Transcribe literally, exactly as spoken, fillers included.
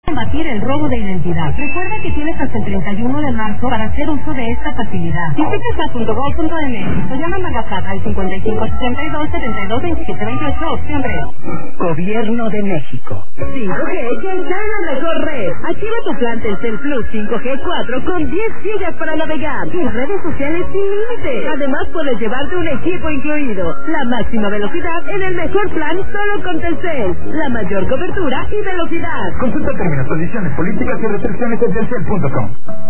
combatir el robo de identidad. Recuerda que tienes hasta el treinta y uno de marzo para hacer uso de esta facilidad. Visita s a punto gov punto m x o llama a Magaplata al cincuenta y cinco sesenta y dos setenta y dos veintisiete veintiocho, opción tres. Gobierno de México. cinco G ya está en la mejor red. Activa tu plan Telcel Plus cinco G cuatro con diez gigas para navegar y redes sociales sin límite. Además puedes llevarte un equipo incluido. La máxima velocidad en el mejor plan solo con Telcel. La mayor cobertura y velocidad. Consulta términos, condiciones, políticas y restricciones en telcel punto com.